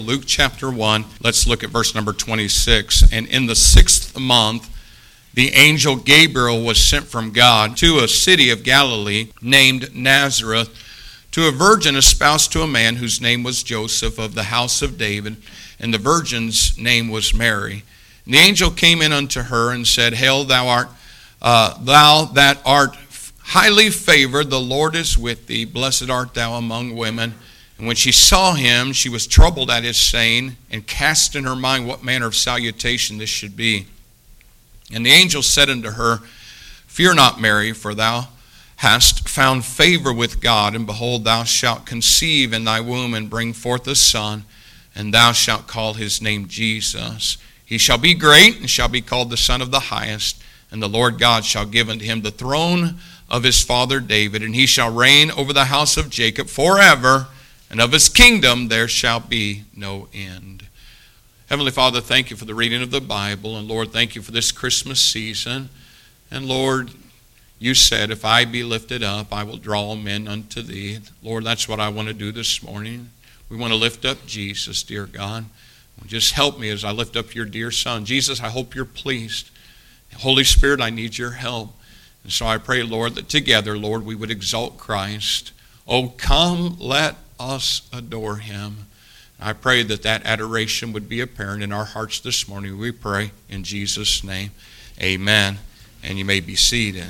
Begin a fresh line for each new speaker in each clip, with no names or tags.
Luke chapter 1, let's look at verse number 26. And in the 6th month, the angel Gabriel was sent from God to a city of Galilee named Nazareth, to a virgin espoused to a man whose name was Joseph of the house of David, and the virgin's name was Mary. And the angel came in unto her and said, Hail, thou that art highly favored, the Lord is with thee. Blessed art thou among women. And when she saw him, she was troubled at his saying, and cast in her mind what manner of salutation this should be. And the angel said unto her, Fear not, Mary, for thou hast found favor with God, and behold, thou shalt conceive in thy womb, and bring forth a son, and thou shalt call his name Jesus. He shall be great, and shall be called the Son of the Highest, and the Lord God shall give unto him the throne of his father David, and he shall reign over the house of Jacob forever, and of his kingdom there shall be no end. Heavenly Father, thank you for the reading of the Bible. And Lord, thank you for this Christmas season. And Lord, you said, if I be lifted up, I will draw men unto thee. Lord, that's what I want to do this morning. We want to lift up Jesus, dear God. Just help me as I lift up your dear Son. Jesus, I hope you're pleased. Holy Spirit, I need your help. And so I pray, Lord, that together, Lord, we would exalt Christ. Oh, come, let us adore him. I pray that that adoration would be apparent in our hearts this morning. We pray in Jesus' name. Amen. And you may be seated.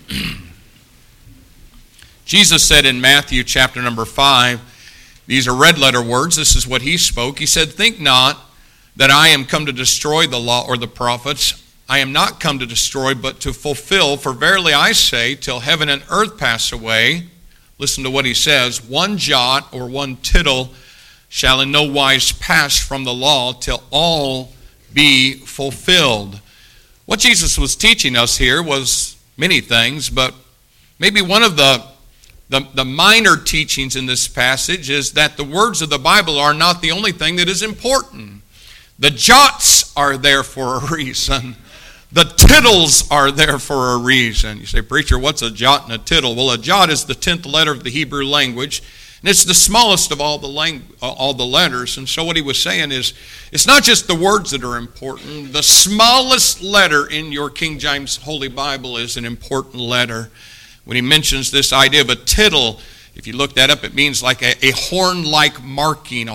Jesus said in Matthew chapter number 5, these are red letter words. This is what he spoke. He said, Think not that I am come to destroy the law or the prophets. I am not come to destroy, but to fulfill. For verily I say, till heaven and earth pass away, listen to what he says, one jot or one tittle shall in no wise pass from the law till all be fulfilled. What Jesus was teaching us here was many things, but maybe one of the minor teachings in this passage is that the words of the Bible are not the only thing that is important. The jots are there for a reason. The tittles are there for a reason. You say, Preacher, what's a jot and a tittle? Well, a jot is the 10th letter of the Hebrew language, and it's the smallest of all the letters. And so what he was saying is, it's not just the words that are important. The smallest letter in your King James Holy Bible is an important letter. When he mentions this idea of a tittle, if you look that up, it means like a horn-like marking,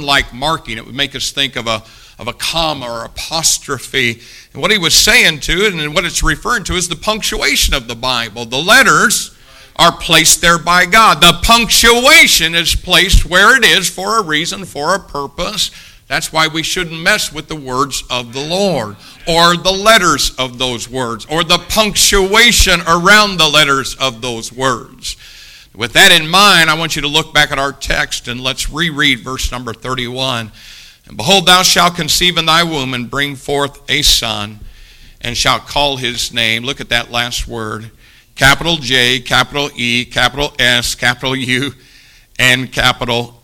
It would make us think of a comma or apostrophe. And what he was saying to it, and what it's referring to, is the punctuation of the Bible. The letters are placed there by God. The punctuation is placed where it is for a reason, for a purpose. That's why we shouldn't mess with the words of the Lord, or the letters of those words, or the punctuation around the letters of those words. With that in mind, I want you to look back at our text, and let's reread verse number 31. And behold, thou shalt conceive in thy womb, and bring forth a son, and shalt call his name. Look at that last word. Capital J, capital E, capital S, capital U, and capital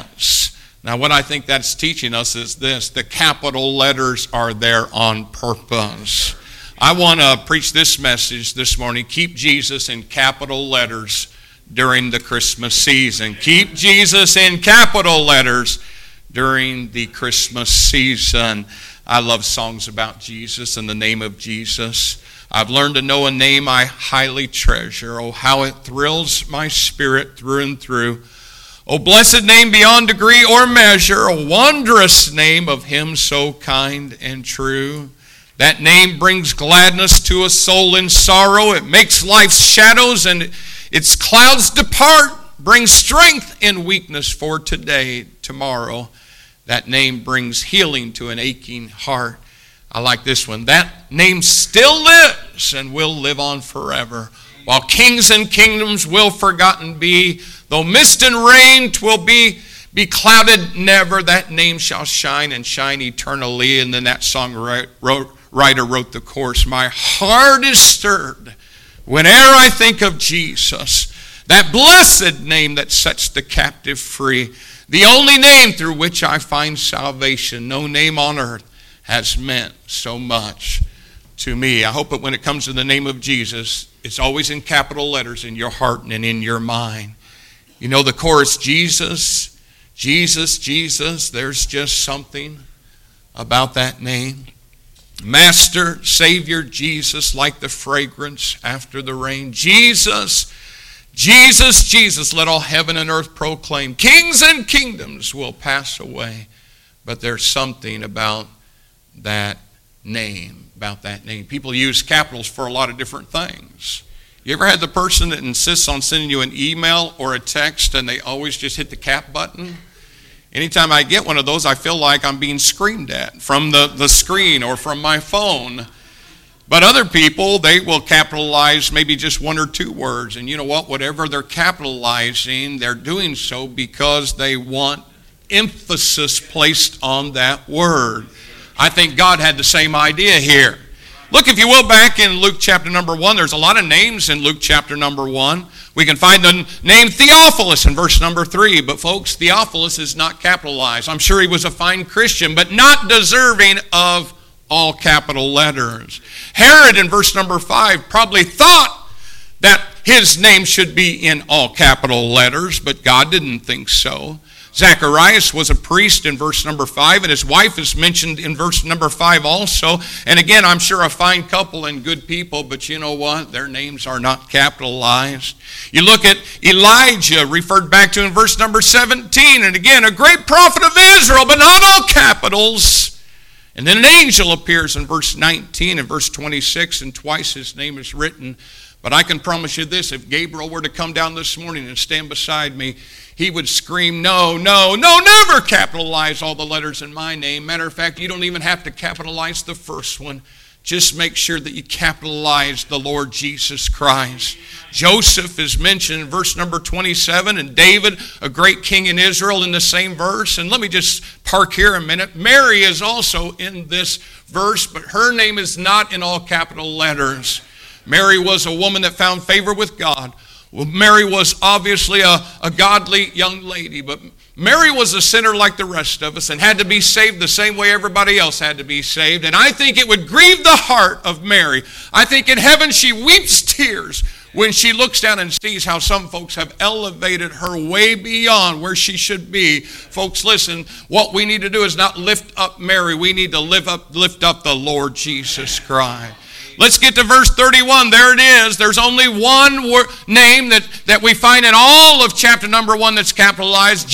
S. Now, what I think that's teaching us is this. The capital letters are there on purpose. I want to preach this message this morning. Keep Jesus in capital letters during the Christmas season. Keep Jesus in capital letters during the Christmas season. I love songs about Jesus and the name of Jesus. I've learned to know a name I highly treasure. Oh, how it thrills my spirit through and through. Oh, blessed name beyond degree or measure, a wondrous name of him so kind and true. That name brings gladness to a soul in sorrow. It makes life's shadows and its clouds depart, brings strength in weakness for today, tomorrow. That name brings healing to an aching heart. I like this one. That name still lives and will live on forever. While kings and kingdoms will forgotten be, though mist and rain 'twill be clouded never, that name shall shine and shine eternally. And then that songwriter wrote the chorus. My heart is stirred whene'er I think of Jesus, that blessed name that sets the captive free. The only name through which I find salvation. No name on earth has meant so much to me. I hope that when it comes to the name of Jesus, it's always in capital letters in your heart and in your mind. You know the chorus, Jesus, Jesus, Jesus, there's just something about that name. Master, Savior, Jesus, like the fragrance after the rain. Jesus, Jesus, Jesus, let all heaven and earth proclaim. Kings and kingdoms will pass away, but there's something about that name, People use capitals for a lot of different things. You ever had the person that insists on sending you an email or a text and they always just hit the cap button? Anytime I get one of those, I feel like I'm being screamed at from the screen or from my phone. But other people, they will capitalize maybe just one or two words. And you know what? Whatever they're capitalizing, they're doing so because they want emphasis placed on that word. I think God had the same idea here. Look, if you will, back in Luke chapter number 1. There's a lot of names in Luke chapter number 1. We can find the name Theophilus in verse number 3. But folks, Theophilus is not capitalized. I'm sure he was a fine Christian, but not deserving of all capital letters. Herod in verse number 5 probably thought that his name should be in all capital letters, but God didn't think so. Zacharias was a priest in verse number 5, and his wife is mentioned in verse number 5 also. And again, I'm sure a fine couple and good people, but you know what? Their names are not capitalized. You look at Elijah, referred back to in verse number 17, and again, a great prophet of Israel, but not all capitals. And then an angel appears in verse 19 and verse 26, and twice his name is written. But I can promise you this, if Gabriel were to come down this morning and stand beside me, he would scream, no, no, no, never capitalize all the letters in my name. Matter of fact, you don't even have to capitalize the first one. Just make sure that you capitalize the Lord Jesus Christ. Joseph is mentioned in verse number 27, and David, a great king in Israel, in the same verse. And let me just park here a minute. Mary is also in this verse, but her name is not in all capital letters. Mary was a woman that found favor with God. Well, Mary was obviously a godly young lady, but Mary was a sinner like the rest of us and had to be saved the same way everybody else had to be saved. And I think it would grieve the heart of Mary. I think in heaven she weeps tears when she looks down and sees how some folks have elevated her way beyond where she should be. Folks, listen, what we need to do is not lift up Mary. We need to lift up the Lord Jesus Christ. Let's get to verse 31. There it is. There's only one name that we find in all of chapter number 1 that's capitalized.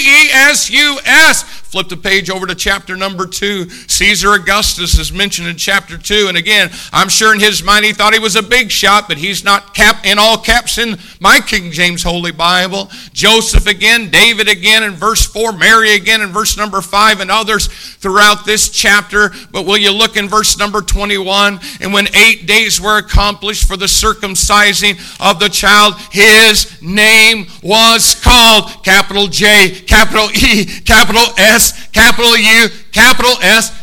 Jesus. Flip the page over to chapter number 2. Caesar Augustus is mentioned in chapter 2. And again, I'm sure in his mind he thought he was a big shot, but he's not in all caps in my King James Holy Bible. Joseph again, David again in verse 4, Mary again in verse number 5, and others throughout this chapter. But will you look in verse number 21? And when 8 days were accomplished for the circumcising of the child, his name was called, capital J, capital E, capital S, capital U, capital S,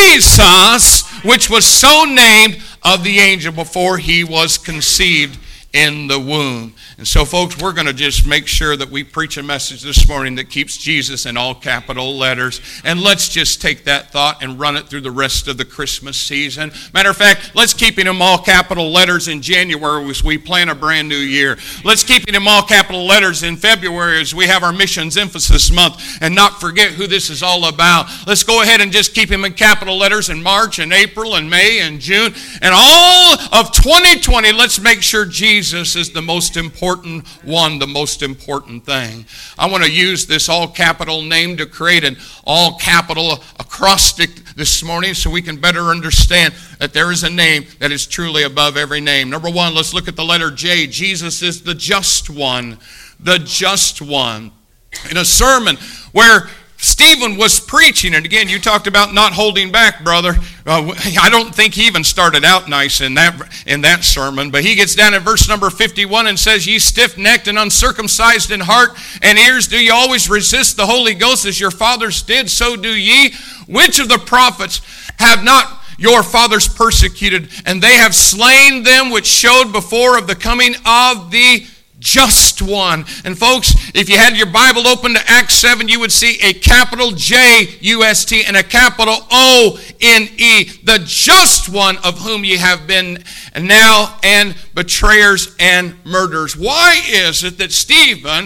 Jesus, which was so named of the angel before he was conceived in the womb. And so, folks, we're going to just make sure that we preach a message this morning that keeps Jesus in all capital letters. And let's just take that thought and run it through the rest of the Christmas season. Matter of fact, let's keep it in all capital letters in January as we plan a brand new year. Let's keep it in all capital letters in February as we have our Missions Emphasis Month and not forget who this is all about. Let's go ahead and just keep him in capital letters in March and April and May and June. And all of 2020, let's make sure Jesus is the most important one, the most important thing. I want to use this all capital name to create an all capital acrostic this morning so we can better understand that there is a name that is truly above every name. Number 1, let's look at the letter J. Jesus is the just one. The just one. In a sermon where Stephen was preaching, and again, you talked about not holding back, brother. I don't think he even started out nice in that sermon, but he gets down at verse number 51 and says, "Ye stiff-necked and uncircumcised in heart and ears, do ye always resist the Holy Ghost as your fathers did, so do ye? Which of the prophets have not your fathers persecuted? And they have slain them which showed before of the coming of the just one." And folks, if you had your Bible open to Acts 7, you would see a capital J-U-S-T and a capital O-N-E, the just one, of whom ye have been now and betrayers and murderers. Why is it that Stephen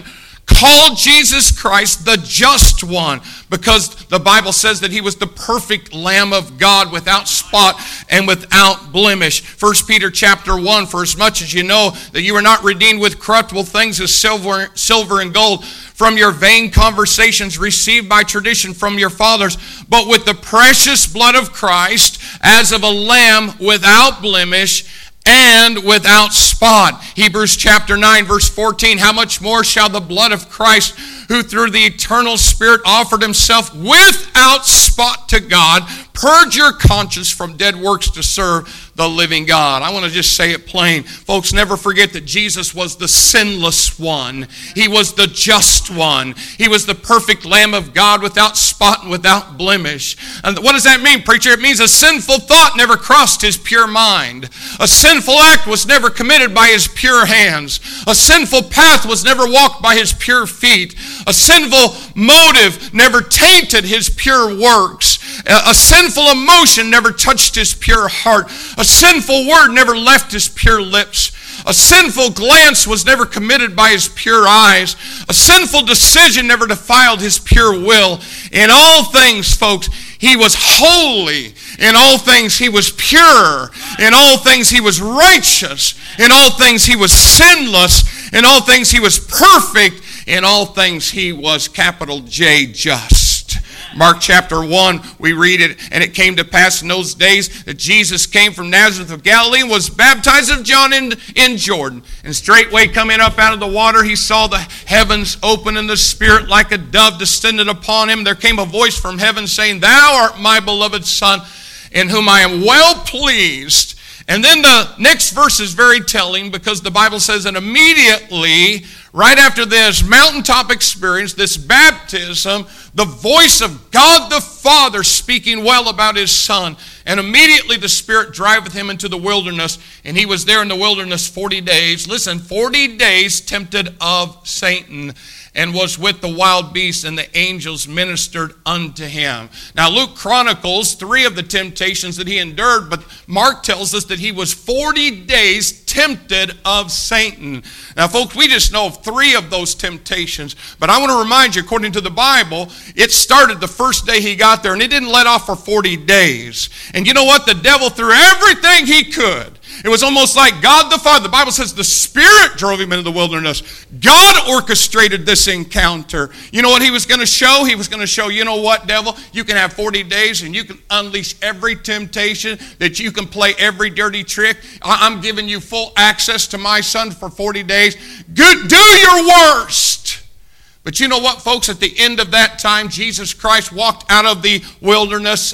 called Jesus Christ the just one, because the Bible says that he was the perfect Lamb of God, without spot and without blemish. 1 Peter chapter 1, for as much as you know that you are not redeemed with corruptible things as silver and gold from your vain conversations received by tradition from your fathers, but with the precious blood of Christ, as of a lamb without blemish and without spot. Hebrews chapter 9, verse 14, how much more shall the blood of Christ, who through the eternal Spirit offered himself without spot to God, purge your conscience from dead works to serve the living God. I want to just say it plain. Folks, never forget that Jesus was the sinless one. He was the just one. He was the perfect Lamb of God, without spot and without blemish. And what does that mean, preacher? It means a sinful thought never crossed his pure mind. A sinful act was never committed by his pure hands. A sinful path was never walked by his pure feet. A sinful motive never tainted his pure works. A sinful emotion never touched his pure heart. A sinful word never left his pure lips. A sinful glance was never committed by his pure eyes. A sinful decision never defiled his pure will. In all things, folks, he was holy. In all things, he was pure. In all things, he was righteous. In all things, he was sinless. In all things, he was perfect. In all things, he was, capital J, just. Mark chapter 1, we read it, and it came to pass in those days that Jesus came from Nazareth of Galilee and was baptized of John in Jordan. And straightway coming up out of the water, he saw the heavens open and the Spirit like a dove descended upon him. There came a voice from heaven saying, Thou art my beloved Son, in whom I am well pleased. And then the next verse is very telling, because the Bible says, and immediately, right after this mountaintop experience, this baptism, the voice of God the Father speaking well about his Son. And immediately the Spirit driveth him into the wilderness, and he was there in the wilderness 40 days. Listen, 40 days tempted of Satan, and was with the wild beasts, and the angels ministered unto him. Now Luke chronicles 3 of the temptations that he endured, but Mark tells us that he was 40 days tempted of Satan. Now folks, we just know of 3 of those temptations, but I want to remind you, according to the Bible, it started the first day he got there, and it didn't let off for 40 days. And you know what? The devil threw everything he could. It was almost like God the Father. The Bible says the Spirit drove him into the wilderness. God orchestrated this encounter. You know what he was going to show? He was going to show, you know what, devil? You can have 40 days and you can unleash every temptation, that you can play every dirty trick. I'm giving you full access to my Son for 40 days. Good, do your worst. But you know what, folks? At the end of that time, Jesus Christ walked out of the wilderness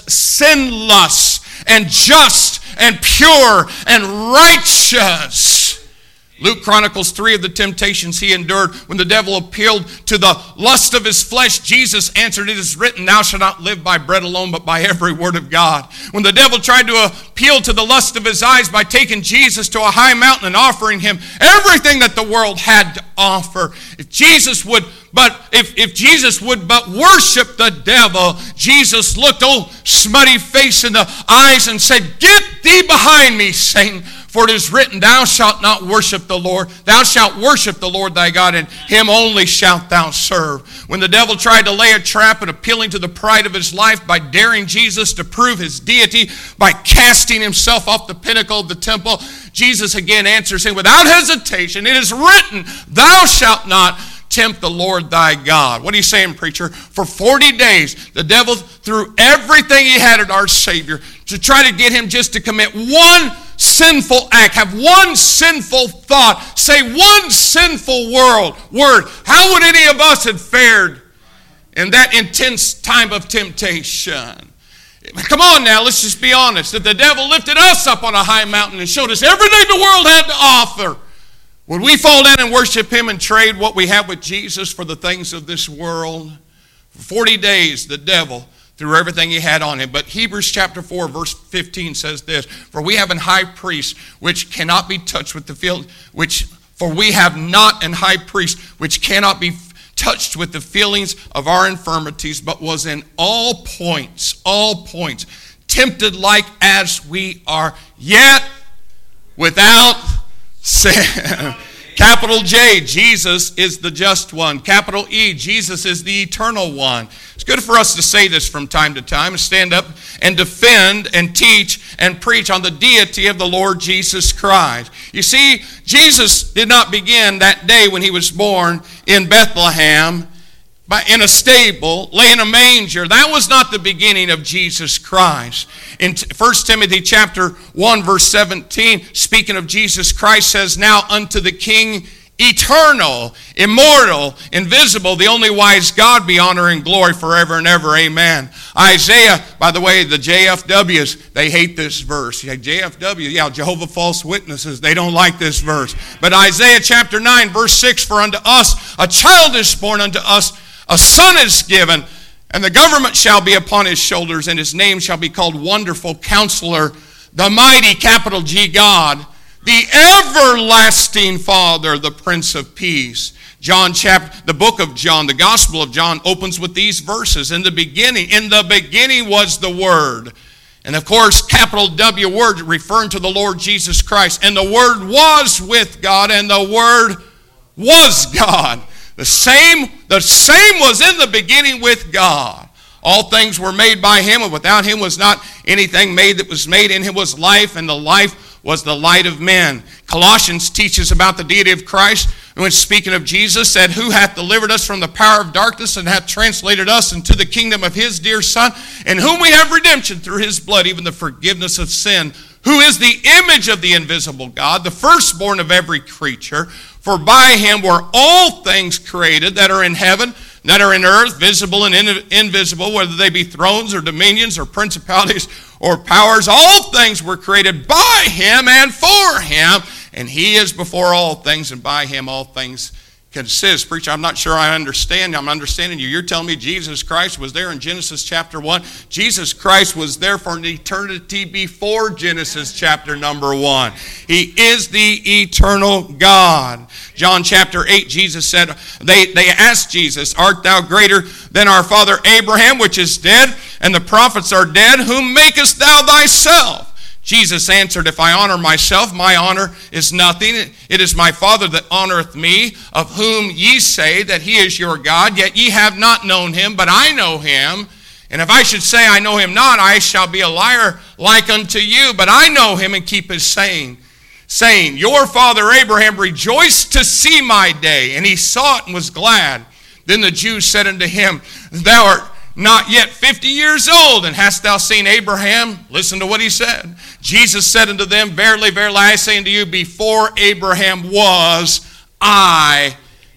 sinless and just and pure and righteous. Luke chronicles 3 of the temptations he endured. When the devil appealed to the lust of his flesh, Jesus answered, It is written, Thou shalt not live by bread alone, but by every word of God. When the devil tried to appeal to the lust of his eyes by taking Jesus to a high mountain and offering him everything that the world had to offer, if Jesus would but worship the devil, Jesus looked old smutty face in the eyes and said, Get thee behind me, Satan. For it is written, Thou shalt not worship the Lord. Thou shalt worship the Lord thy God, and him only shalt thou serve. When the devil tried to lay a trap and appealing to the pride of his life by daring Jesus to prove his deity, by casting himself off the pinnacle of the temple, Jesus again answers him without hesitation, It is written, Thou shalt not tempt the Lord thy God. What are you saying, preacher? For 40 days, the devil threw everything he had at our Savior to try to get him just to commit one sinful act, have one sinful thought, say one sinful word. How would any of us have fared in that intense time of temptation? Come on now, let's just be honest. If the devil lifted us up on a high mountain and showed us everything the world had to offer, would we fall down and worship him and trade what we have with Jesus for the things of this world? For 40 days, the devil threw everything he had on him. But Hebrews chapter 4, verse 15 says this, For we have an high priest which cannot be touched with the for we have not an high priest which cannot be touched with the feelings of our infirmities, but was in all points, tempted like as we are, yet without sin. Capital J, Jesus is the just one. Capital E, Jesus is the eternal one. It's good for us to say this from time to time and stand up and defend and teach and preach on the deity of the Lord Jesus Christ. You see, Jesus did not begin that day when he was born in Bethlehem in a stable, lay in a manger. That was not the beginning of Jesus Christ. In 1 Timothy chapter 1, verse 17, speaking of Jesus Christ, says, now unto the King eternal, immortal, invisible, the only wise God, be honor and glory forever and ever. Amen. Isaiah, by the way, the JFWs, they hate this verse. JFW, yeah, Jehovah False Witnesses, they don't like this verse. But Isaiah chapter 9, verse 6, for unto us a child is born, unto us a son is given, and the government shall be upon his shoulders, and his name shall be called Wonderful Counselor, the Mighty, capital G God, the Everlasting Father, the Prince of Peace. The book of John, the Gospel of John opens with these verses. In the beginning was the Word. And of course, capital W word referring to the Lord Jesus Christ. And the Word was with God, and the Word was God. The same was in the beginning with God. All things were made by him, and without him was not anything made that was made. In him was life, and the life was the light of men. Colossians teaches about the deity of Christ, when speaking of Jesus, said, who hath delivered us from the power of darkness, and hath translated us into the kingdom of his dear Son, in whom we have redemption through his blood, even the forgiveness of sin, who is the image of the invisible God, the firstborn of every creature. For by him were all things created that are in heaven, that are in earth, visible and invisible, whether they be thrones or dominions or principalities or powers. All things were created by him and for him. And he is before all things, and by him all things consist. Preacher, I'm not sure I understand. I'm understanding you. You're telling me Jesus Christ was there in Genesis chapter 1. Jesus Christ was there for an eternity before Genesis chapter number 1. He is the eternal God. John chapter 8, Jesus said, they asked Jesus, art thou greater than our father Abraham, which is dead, and the prophets are dead? Whom makest thou thyself? Jesus answered, if I honor myself, my honor is nothing. It is my Father that honoreth me, of whom ye say that he is your God. Yet ye have not known him, but I know him. And if I should say I know him not, I shall be a liar like unto you. But I know him and keep his saying, your father Abraham rejoiced to see my day, and he saw it and was glad. Then the Jews said unto him, thou art not yet 50 years old, and hast thou seen Abraham? Listen to what he said. Jesus said unto them, verily, verily, I say unto you, before Abraham was, I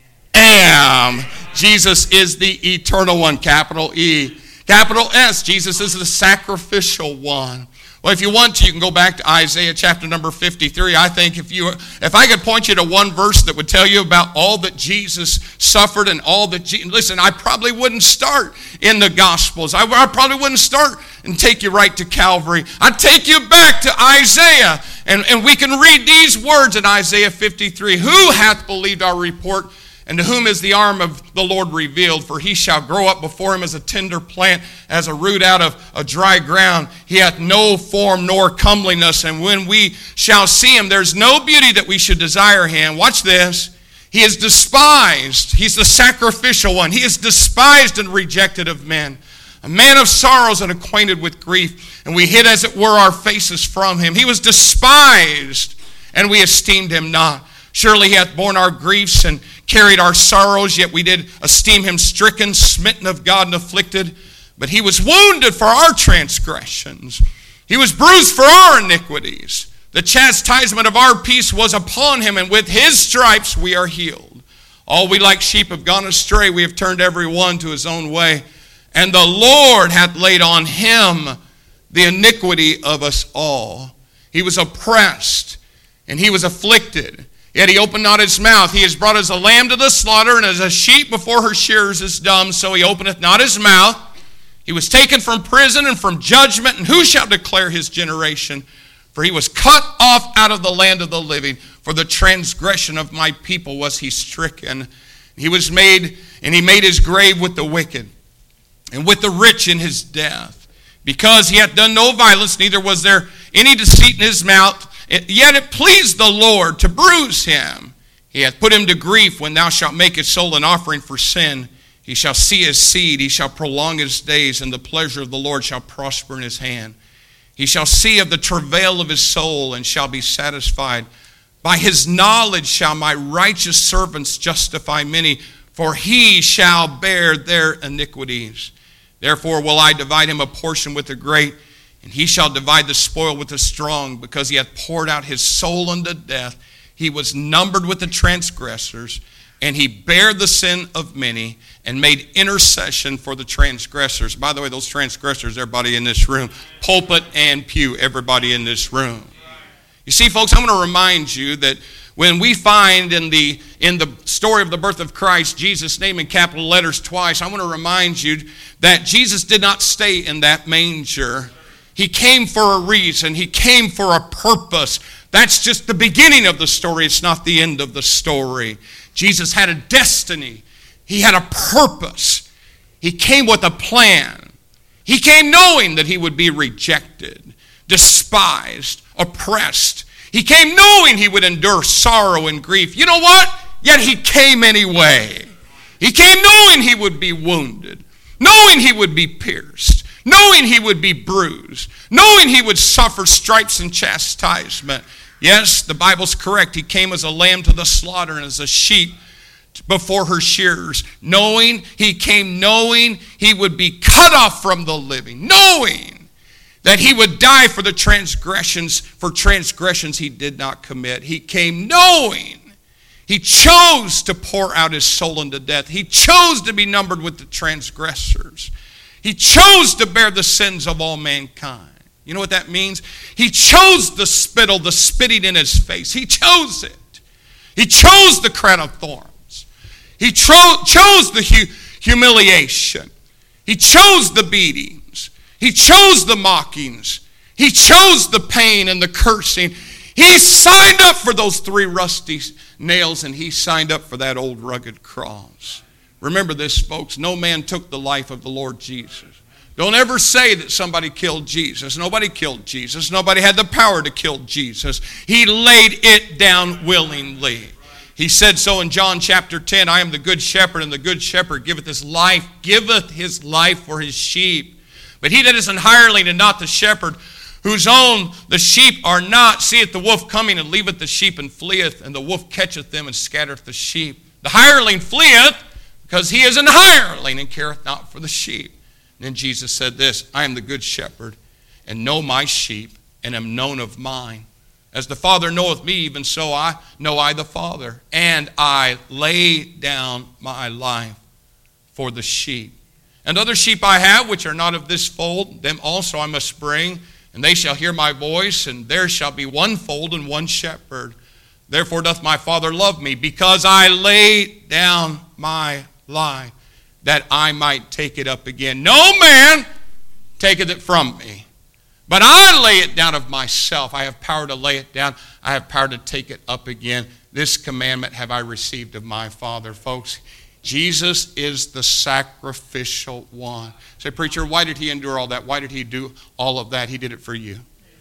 am. Jesus is the eternal one, capital E. Capital S, Jesus is the sacrificial one. Well, if you want to, you can go back to Isaiah chapter number 53. I think if I could point you to one verse that would tell you about all that Jesus suffered and all that listen, I probably wouldn't start in the Gospels. I probably wouldn't start and take you right to Calvary. I'd take you back to Isaiah, and we can read these words in Isaiah 53. Who hath believed our report? And to whom is the arm of the Lord revealed? For he shall grow up before him as a tender plant, as a root out of a dry ground. He hath no form nor comeliness. And when we shall see him, there's no beauty that we should desire him. Watch this. He is despised. He's the sacrificial one. He is despised and rejected of men. A man of sorrows and acquainted with grief. And we hid as it were our faces from him. He was despised, and we esteemed him not. Surely he hath borne our griefs and carried our sorrows, yet we did esteem him stricken, smitten of God, and afflicted. But he was wounded for our transgressions. He was bruised for our iniquities. The chastisement of our peace was upon him, and with his stripes we are healed. All we like sheep have gone astray. We have turned every one to his own way. And the Lord hath laid on him the iniquity of us all. He was oppressed, and he was afflicted. Yet he opened not his mouth. He is brought as a lamb to the slaughter, and as a sheep before her shearers is dumb, so he openeth not his mouth. He was taken from prison and from judgment, and who shall declare his generation? For he was cut off out of the land of the living. For the transgression of my people was he stricken. He was made, and he made his grave with the wicked, and with the rich in his death. Because he hath done no violence, neither was there any deceit in his mouth. Yet it pleased the Lord to bruise him. He hath put him to grief when thou shalt make his soul an offering for sin. He shall see his seed, he shall prolong his days, and the pleasure of the Lord shall prosper in his hand. He shall see of the travail of his soul, and shall be satisfied. By his knowledge shall my righteous servants justify many, for he shall bear their iniquities. Therefore will I divide him a portion with the great, and he shall divide the spoil with the strong, because he hath poured out his soul unto death. He was numbered with the transgressors, and he bare the sin of many, and made intercession for the transgressors. By the way, those transgressors, everybody in this room, pulpit and pew, everybody in this room. You see, folks, I'm going to remind you that when we find in the story of the birth of Christ, Jesus' name in capital letters twice, I want to remind you that Jesus did not stay in that manger. He came for a reason. He came for a purpose. That's just the beginning of the story. It's not the end of the story. Jesus had a destiny. He had a purpose. He came with a plan. He came knowing that he would be rejected, despised, oppressed. He came knowing he would endure sorrow and grief. You know what? Yet he came anyway. He came knowing he would be wounded, knowing he would be pierced, knowing he would be bruised, knowing he would suffer stripes and chastisement. Yes, the Bible's correct. He came as a lamb to the slaughter and as a sheep before her shearers. He came knowing he would be cut off from the living, knowing that he would die for transgressions he did not commit. He came knowing he chose to pour out his soul unto death. He chose to be numbered with the transgressors. He chose to bear the sins of all mankind. You know what that means? He chose the spittle, the spitting in his face. He chose it. He chose the crown of thorns. He chose the humiliation. He chose the beatings. He chose the mockings. He chose the pain and the cursing. He signed up for those 3 rusty nails, and he signed up for that old rugged cross. Remember this, folks. No man took the life of the Lord Jesus. Don't ever say that somebody killed Jesus. Nobody killed Jesus. Nobody had the power to kill Jesus. He laid it down willingly. He said so in John chapter 10, I am the good shepherd, and the good shepherd giveth his life for his sheep. But he that is an hireling and not the shepherd, whose own the sheep are not, seeth the wolf coming, and leaveth the sheep, and fleeth, and the wolf catcheth them, and scattereth the sheep. The hireling fleeth, because he is an hireling, and careth not for the sheep. And then Jesus said this, I am the good shepherd, and know my sheep, and am known of mine. As the Father knoweth me, even so I know I the Father. And I lay down my life for the sheep. And other sheep I have, which are not of this fold, them also I must bring, and they shall hear my voice, and there shall be one fold and one shepherd. Therefore doth my Father love me, because I lay down my life, that I might take it up again. No man taketh it from me, but I lay it down of myself. I have power to lay it down. I have power to take it up again. This commandment have I received of my Father. Folks, Jesus is the sacrificial one. Say, preacher, why did he endure all that? Why did he do all of that? He did it for you.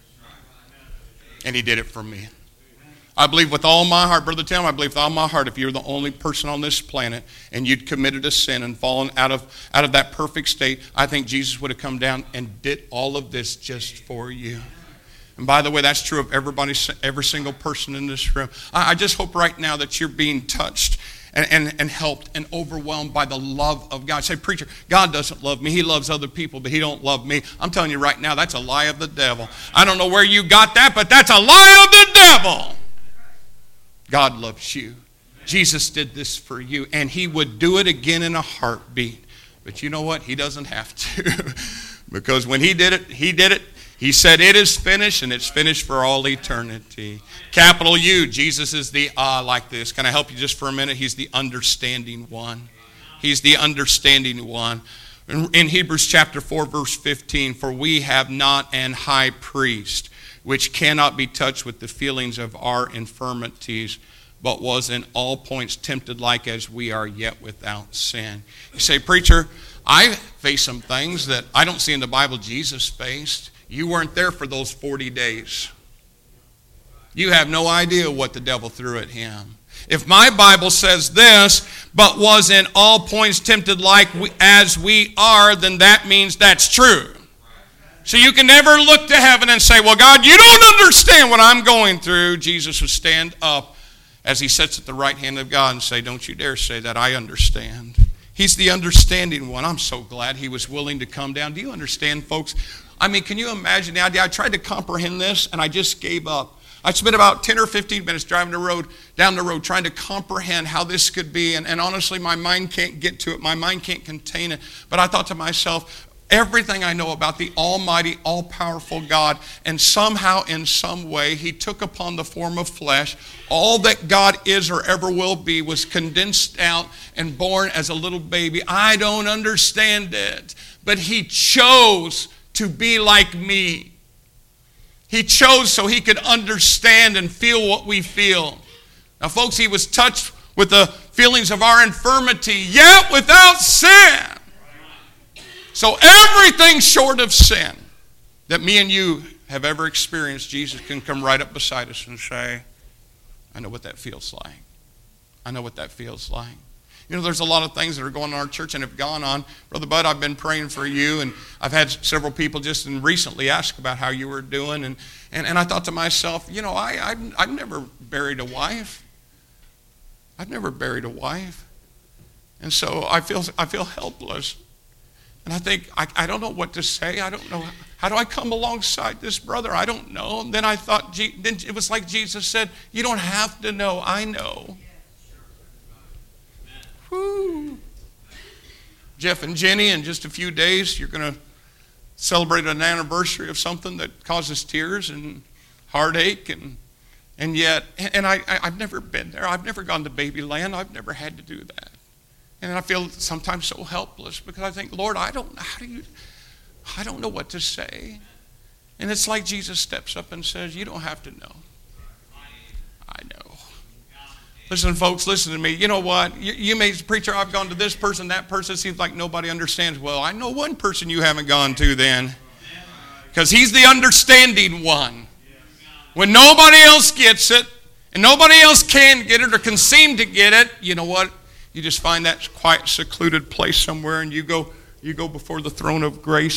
And he did it for me. I believe with all my heart, Brother Tim, I believe with all my heart, if you're the only person on this planet and you'd committed a sin and fallen out of that perfect state, I think Jesus would have come down and did all of this just for you. And by the way, that's true of every single person in this room. I just hope right now that you're being touched and helped and overwhelmed by the love of God. Say, preacher, God doesn't love me. He loves other people, but he don't love me. I'm telling you right now, that's a lie of the devil. I don't know where you got that, but that's a lie of the devil. God loves you. Jesus did this for you, and he would do it again in a heartbeat. But you know what? He doesn't have to. Because when he did it, he said, it is finished, and it's finished for all eternity. Capital U, Jesus is the like this. Can I help you just for a minute? He's the understanding one. He's the understanding one. In Hebrews chapter 4, verse 15, for we have not an high priest, which cannot be touched with the feelings of our infirmities, but was in all points tempted like as we are, yet without sin. You say, preacher, I face some things that I don't see in the Bible Jesus faced. You weren't there for those 40 days. You have no idea what the devil threw at him. If my Bible says this, but was in all points tempted as we are, then that means that's true. So you can never look to heaven and say, well, God, you don't understand what I'm going through. Jesus would stand up as he sits at the right hand of God and say, don't you dare say that, I understand. He's the understanding one. I'm so glad he was willing to come down. Do you understand, folks? I mean, can you imagine the idea? I tried to comprehend this, and I just gave up. I spent about 10 or 15 minutes driving down the road trying to comprehend how this could be, and honestly, my mind can't get to it. My mind can't contain it. But I thought to myself, everything I know about the almighty, all-powerful God, and somehow, in some way, he took upon the form of flesh. All that God is or ever will be was condensed out and born as a little baby. I don't understand it, but he chose to be like me. He chose so he could understand and feel what we feel. Now, folks, he was touched with the feelings of our infirmity, yet without sin. So everything short of sin that me and you have ever experienced, Jesus can come right up beside us and say, I know what that feels like. I know what that feels like. You know, there's a lot of things that are going on in our church and have gone on. Brother Bud, I've been praying for you, and I've had several people just recently ask about how you were doing, and I thought to myself, you know, I've never buried a wife. I've never buried a wife. And so I feel helpless. And I think, I don't know what to say. I don't know. How do I come alongside this brother? I don't know. And then I thought, then it was like Jesus said, you don't have to know. I know. Woo. Jeff and Jenny, in just a few days, you're going to celebrate an anniversary of something that causes tears and heartache. And yet, I've never been there. I've never gone to Babyland. I've never had to do that. And I feel sometimes so helpless because I think, Lord, I don't know what to say. And it's like Jesus steps up and says, you don't have to know. I know. Listen, folks, listen to me. You know what? You may, preacher, I've gone to this person, that person. It seems like nobody understands. Well, I know one person you haven't gone to then. Because he's the understanding one. When nobody else gets it, and nobody else can get it or can seem to get it, you know what? You just find that quiet, secluded place somewhere, and you go before the throne of grace,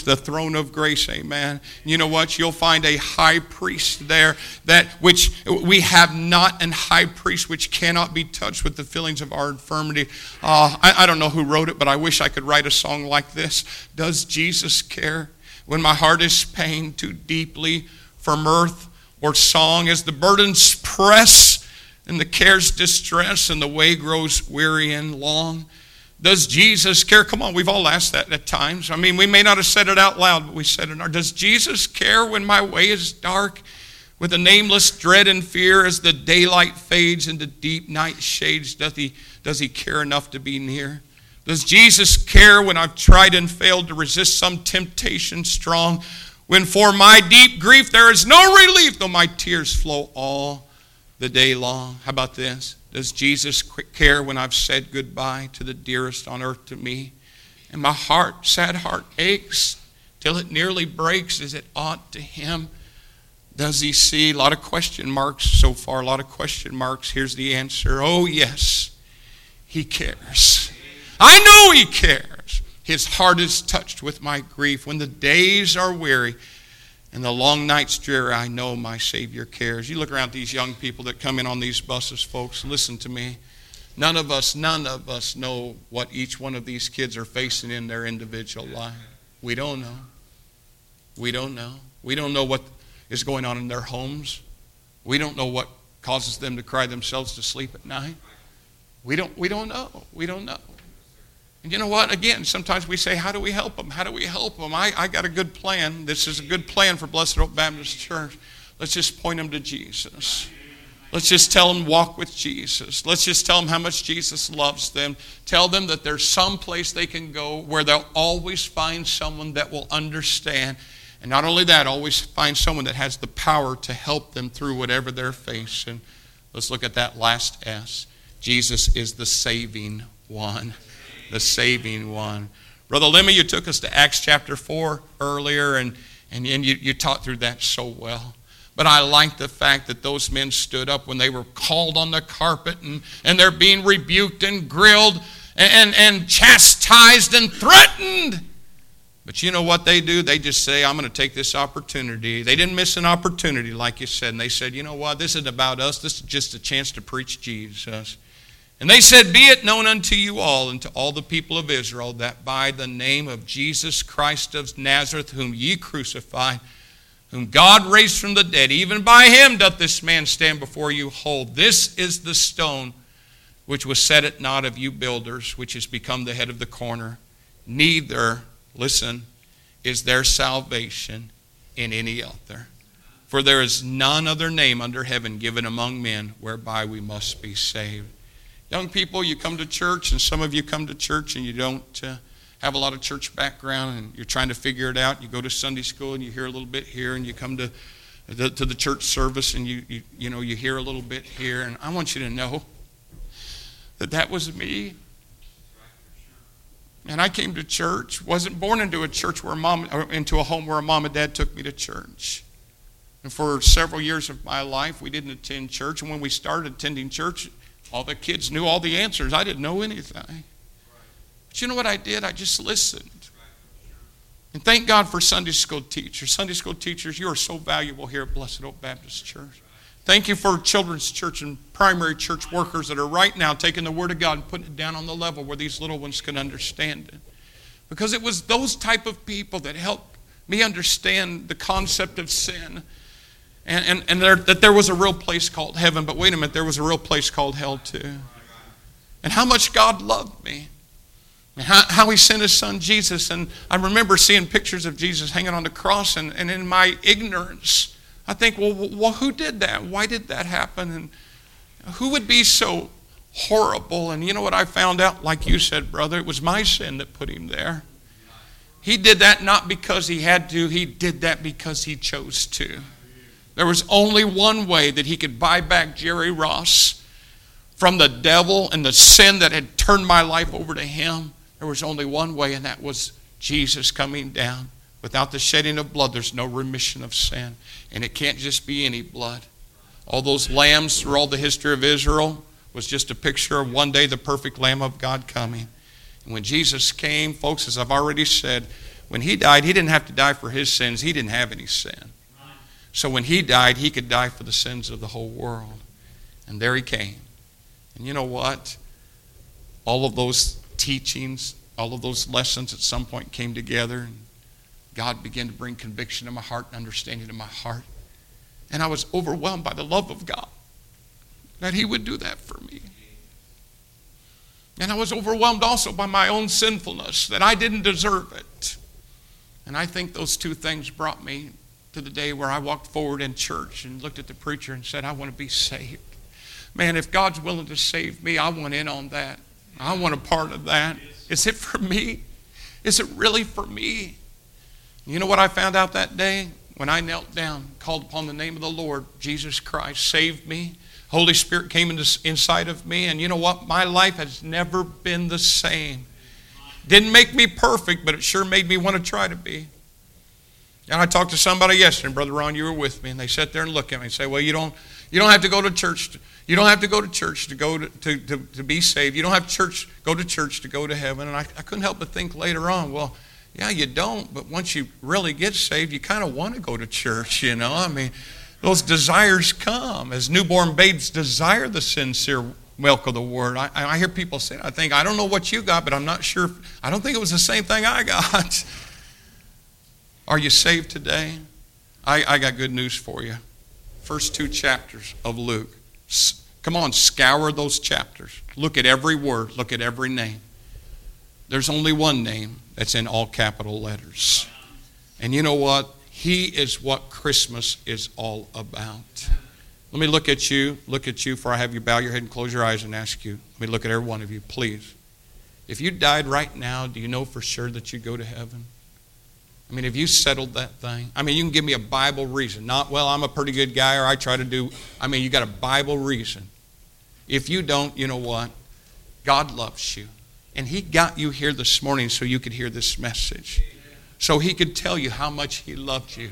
amen. You know what? You'll find a high priest there, that which we have not an high priest which cannot be touched with the feelings of our infirmity. I don't know who wrote it, but I wish I could write a song like this. Does Jesus care when my heart is pained too deeply for mirth or song, as the burdens press and the cares distress and the way grows weary and long? Does Jesus care? Come on, we've all asked that at times. I mean, we may not have said it out loud, but we said it. Does Jesus care when my way is dark with a nameless dread and fear as the daylight fades into deep night shades? Does he care enough to be near? Does Jesus care when I've tried and failed to resist some temptation strong? When for my deep grief there is no relief, though my tears flow all the day long. How about this? Does Jesus care when I've said goodbye to the dearest on earth to me? And my heart, sad heart, aches till it nearly breaks as it ought to him. Does he see? A lot of question marks so far, a lot of question marks. Here's the answer. Oh, yes, he cares. I know he cares. His heart is touched with my grief. When the days are weary and the long nights dreary, I know my Savior cares. You look around at these young people that come in on these buses, folks, listen to me. None of us know what each one of these kids are facing in their individual life. We don't know. We don't know. We don't know what is going on in their homes. We don't know what causes them to cry themselves to sleep at night. We don't know. We don't know. And you know what? Again, sometimes we say, how do we help them? How do we help them? I got a good plan. This is a good plan for Blessed Hope Baptist Church. Let's just point them to Jesus. Let's just tell them walk with Jesus. Let's just tell them how much Jesus loves them. Tell them that there's some place they can go where they'll always find someone that will understand. And not only that, always find someone that has the power to help them through whatever they're facing. Let's look at that last S. Jesus is the saving one. The saving one. Brother Lemmy, you took us to Acts chapter 4 earlier, and you taught through that so well. But I like the fact that those men stood up when they were called on the carpet and they're being rebuked and grilled and chastised and threatened. But you know what they do? They just say, I'm going to take this opportunity. They didn't miss an opportunity, like you said. And they said, you know what? This isn't about us. This is just a chance to preach Jesus. And they said, be it known unto you all and to all the people of Israel that by the name of Jesus Christ of Nazareth, whom ye crucified, whom God raised from the dead, even by him doth this man stand before you whole. This is the stone which was set at naught of you builders, which has become the head of the corner. Neither, listen, is there salvation in any other. For there is none other name under heaven given among men whereby we must be saved. Young people, you come to church, and some of you come to church and you don't have a lot of church background, and you're trying to figure it out. You go to Sunday school and you hear a little bit here, and you come to the church service and you hear a little bit here. And I want you to know that was me. And I came to church, wasn't born into a church into a home where a mom and dad took me to church. And for several years of my life, we didn't attend church. And when we started attending church, all the kids knew all the answers. I didn't know anything. But you know what I did? I just listened. And thank God for Sunday school teachers. Sunday school teachers, you are so valuable here at Blessed Oak Baptist Church. Thank you for children's church and primary church workers that are right now taking the Word of God and putting it down on the level where these little ones can understand it. Because it was those type of people that helped me understand the concept of sin. And that there was a real place called heaven. But wait a minute, there was a real place called hell too. And how much God loved me. And how he sent his son Jesus. And I remember seeing pictures of Jesus hanging on the cross. And in my ignorance, I think, well, who did that? Why did that happen? And who would be so horrible? And you know what I found out? Like you said, brother, it was my sin that put him there. He did that not because he had to. He did that because he chose to. There was only one way that he could buy back Jerry Ross from the devil and the sin that had turned my life over to him. There was only one way, and that was Jesus coming down. Without the shedding of blood, there's no remission of sin. And it can't just be any blood. All those lambs through all the history of Israel was just a picture of one day the perfect Lamb of God coming. And when Jesus came, folks, as I've already said, when he died, he didn't have to die for his sins. He didn't have any sin. So when he died, he could die for the sins of the whole world. And there he came. And you know what? All of those teachings, all of those lessons at some point came together. And God began to bring conviction to my heart and understanding to my heart. And I was overwhelmed by the love of God that he would do that for me. And I was overwhelmed also by my own sinfulness, that I didn't deserve it. And I think those two things brought me to the day where I walked forward in church and looked at the preacher and said, I want to be saved. Man, if God's willing to save me, I want in on that. I want a part of that. Is it for me? Is it really for me? You know what I found out that day? When I knelt down, called upon the name of the Lord, Jesus Christ saved me. Holy Spirit came inside of me. And you know what? My life has never been the same. Didn't make me perfect, but it sure made me want to try to be. And I talked to somebody yesterday, and Brother Ron, you were with me, and they sat there and looked at me and say, well, you don't have to go to church. You don't have to go to church to go to be saved. You don't have to go to church to go to heaven. And I couldn't help but think later on, well, yeah, you don't, but once you really get saved, you kind of want to go to church, you know. I mean, those desires come as newborn babes desire the sincere milk of the Word. I hear people say, I don't know what you got, but I'm not sure. I don't think it was the same thing I got. Are you saved today? I got good news for you. First 2 chapters of Luke. Come on, scour those chapters. Look at every word. Look at every name. There's only one name that's in all capital letters. And you know what? He is what Christmas is all about. Let me look at you before I have you bow your head and close your eyes and ask you. Let me look at every one of you, please. If you died right now, do you know for sure that you'd go to heaven? I mean, have you settled that thing? I mean, you can give me a Bible reason. Not, well, I'm a pretty good guy or I try to do. I mean, you got a Bible reason. If you don't, you know what? God loves you. And he got you here this morning so you could hear this message. So he could tell you how much he loved you.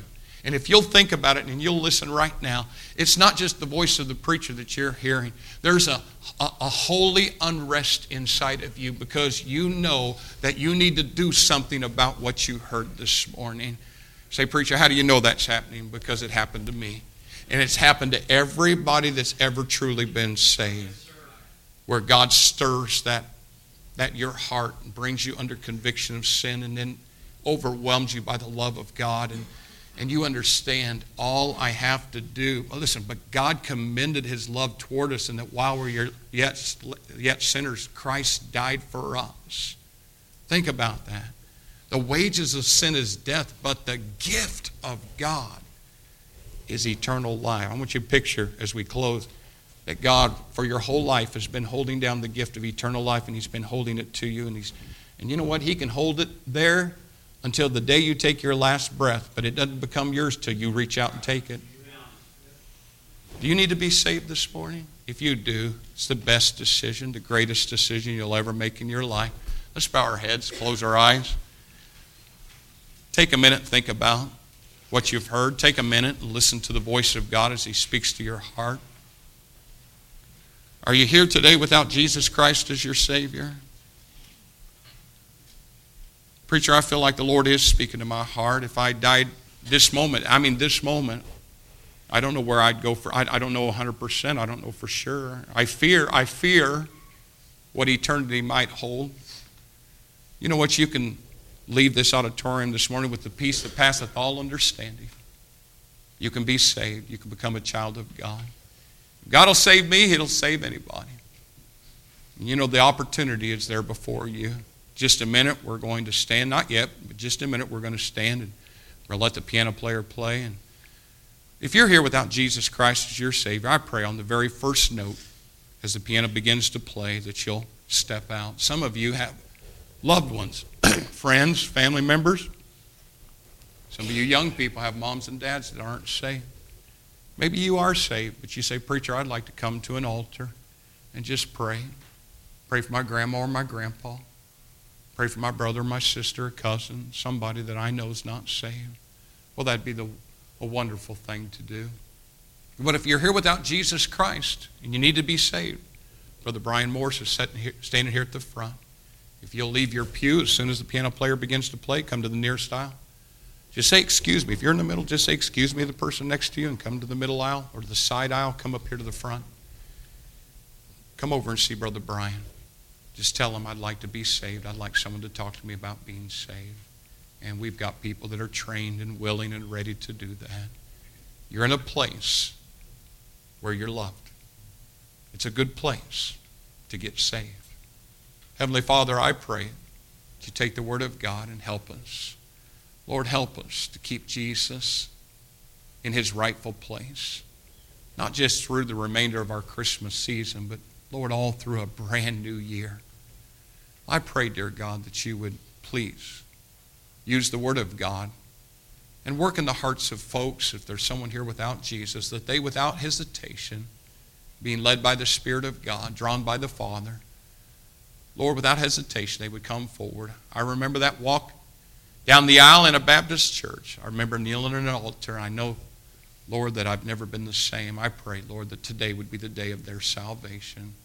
And if you'll think about it and you'll listen right now, it's not just the voice of the preacher that you're hearing. There's a holy unrest inside of you because you know that you need to do something about what you heard this morning. Say, preacher, how do you know that's happening? Because it happened to me. And it's happened to everybody that's ever truly been saved. Where God stirs that your heart and brings you under conviction of sin and then overwhelms you by the love of God. And you understand all I have to do. Well, listen, but God commended his love toward us, and that while we were yet sinners, Christ died for us. Think about that. The wages of sin is death, but the gift of God is eternal life. I want you to picture as we close that God, for your whole life, has been holding down the gift of eternal life, and he's been holding it to you. And you know what? He can hold it there until the day you take your last breath, but it doesn't become yours till you reach out and take it. Do you need to be saved this morning? If you do, it's the best decision, the greatest decision you'll ever make in your life. Let's bow our heads, close our eyes. Take a minute, think about what you've heard. Take a minute and listen to the voice of God as he speaks to your heart. Are you here today without Jesus Christ as your Savior? Preacher, I feel like the Lord is speaking to my heart. If I died this moment, I don't know where I'd go I don't know 100%. I don't know for sure. I fear what eternity might hold. You know what? You can leave this auditorium this morning with the peace that passeth all understanding. You can be saved. You can become a child of God. God will save me. He'll save anybody. You know, the opportunity is there before you. Just a minute, we're going to stand. Not yet, but just a minute, we're going to stand and we're going to let the piano player play. And if you're here without Jesus Christ as your Savior, I pray on the very first note as the piano begins to play that you'll step out. Some of you have loved ones, friends, family members. Some of you young people have moms and dads that aren't saved. Maybe you are saved, but you say, preacher, I'd like to come to an altar and just pray. Pray for my grandma or my grandpa. Pray for my brother, my sister, a cousin, somebody that I know is not saved. Well, that'd be a wonderful thing to do. But if you're here without Jesus Christ and you need to be saved, Brother Brian Morse is standing here at the front. If you'll leave your pew as soon as the piano player begins to play, come to the nearest aisle. Just say, excuse me. If you're in the middle, just say, excuse me to the person next to you and come to the middle aisle or to the side aisle. Come up here to the front. Come over and see Brother Brian. Just tell him I'd like to be saved. I'd like someone to talk to me about being saved. And we've got people that are trained and willing and ready to do that. You're in a place where you're loved. It's a good place to get saved. Heavenly Father, I pray that you take the Word of God and help us. Lord, help us to keep Jesus in his rightful place. Not just through the remainder of our Christmas season, but Lord, all through a brand new year. I pray, dear God, that you would please use the Word of God and work in the hearts of folks, if there's someone here without Jesus, that they, without hesitation, being led by the Spirit of God, drawn by the Father, Lord, without hesitation, they would come forward. I remember that walk down the aisle in a Baptist church. I remember kneeling at an altar. I know, Lord, that I've never been the same. I pray, Lord, that today would be the day of their salvation.